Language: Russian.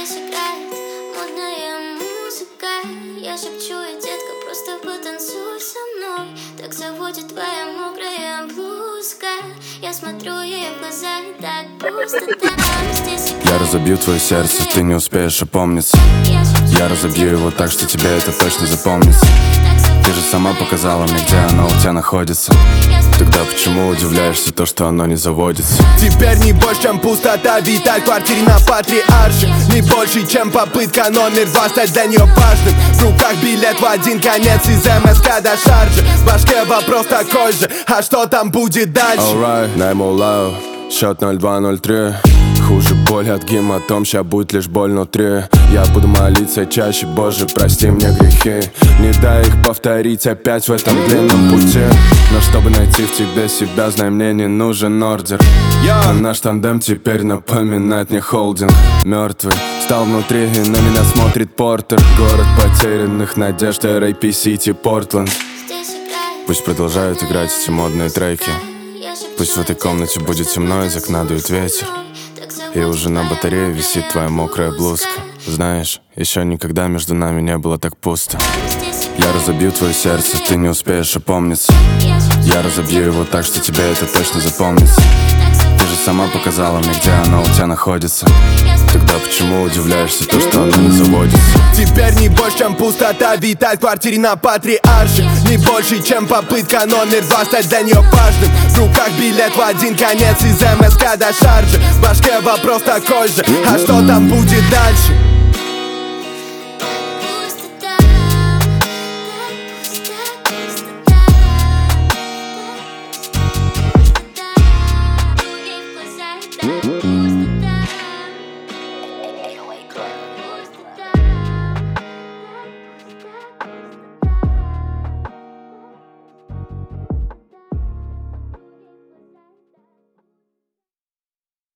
Здесь играет модная музыка. Я шепчу, и детка, просто потанцуй со мной. Так заводит твоя мокрая блузка. Я смотрю ей в глаза, и так пусто там. Здесь играет. Я разобью твое сердце, ты не успеешь опомниться. Я разобью его так, что тебе это точно запомнится. Ты же сама показала мне, где оно у тебя находится. Тогда почему удивляешься то, что оно не заводится? Теперь не больше, чем пустота витает в квартире на Патриарше. Не больше, чем попытка номер 2 стать для нее важным. В руках билет в один конец из МСК до Шарджи. В башке вопрос такой же, а что там будет дальше? Alright, найму счет 0203. Хуже боль от гематом, ща будет лишь боль внутри. Я буду молиться чаще, Боже, прости мне грехи. Не дай их повторить опять в этом длинном пути. Но чтобы найти в тебе себя, знай, мне не нужен ордер. А наш тандем теперь напоминает мне холдинг. Мертвый стал внутри, и на меня смотрит Портер. Город потерянных надежд, R.A.P. City, Портленд. Пусть продолжают играть эти модные треки. Пусть в этой комнате будет темно, из окна дует ветер. И уже на батарее висит твоя мокрая блузка. Знаешь, еще никогда между нами не было так пусто. Я разобью твое сердце, ты не успеешь опомниться. Я разобью его так, что тебе это точно запомнится. Ты же сама показала мне, где оно у тебя находится. Тогда почему удивляешься то, что оно не заводится? Теперь не больше, чем пустота витает в квартире на Патриарше. Не больше, чем попытка номер 2 стать для нее важным. В руках билет в один конец из МСК до Шарджи. В башке вопрос такой же, а что там будет дальше?